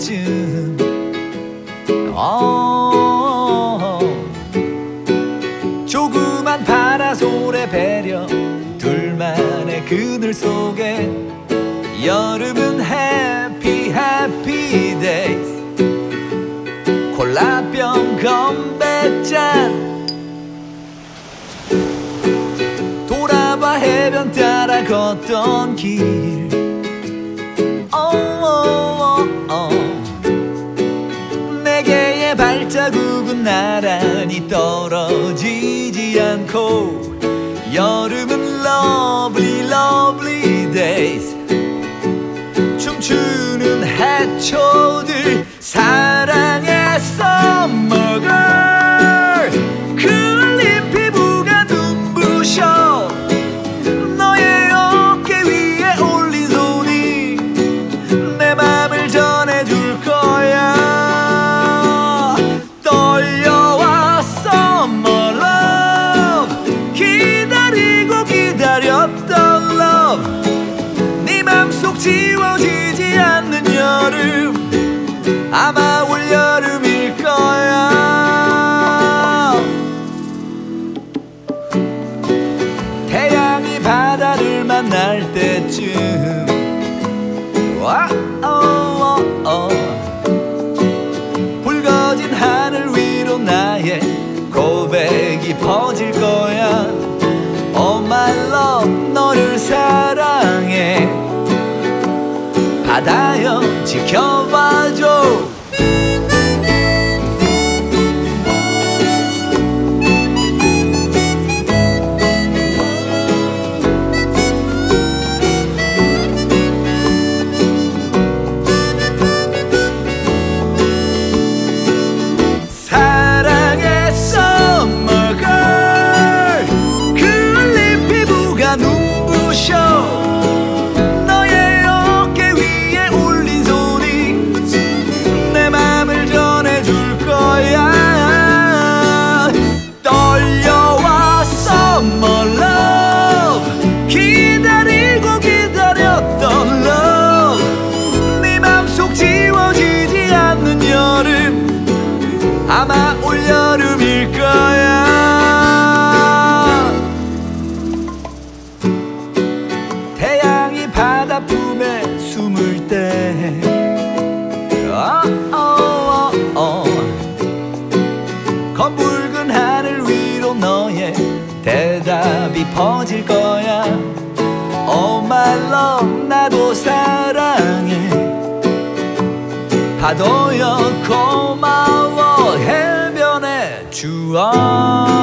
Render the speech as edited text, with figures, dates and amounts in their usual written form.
때쯤 조그만 파라솔의 배려 둘만의 그늘 속에 여름은 해피 해피 데이즈 콜라병 건배짠 돌아봐 해변 따라 걷던 길 내게의 발자국은 나란히 떨어지지 않고 여름은 lovely lovely days 춤추는 해초들 사랑의 summer girl 그을린 피부가 눈부셔 너의 어깨 위에 올린 손이 내 맘을 전해줄 거야 떨려와 summer love 기다리고 기다렸던 love 네 맘속 지워지지 않는 여름 아마 올여름일 거야 태양이 바다를 만날 때쯤 붉어진 하늘 위로 나의 고백이 퍼질 거야 Oh my love 너를 사랑해 바다여 지켜봐줘 사랑의 summer girl 그을린 피부가 눈부셔 너의 어깨 위에 올린 손이 내 맘을 전해줄 거야 떨려와 summer love 기다리고 기다렸던 love 네 맘속 지워지지 않는 여름 아마 올여름일 거야 태양이 바다 품에 숨을 때 검붉은 하늘 위로 너의 대답이 퍼질 거야 Oh my love 나도 사랑해 파도여 고마워 해변의 추억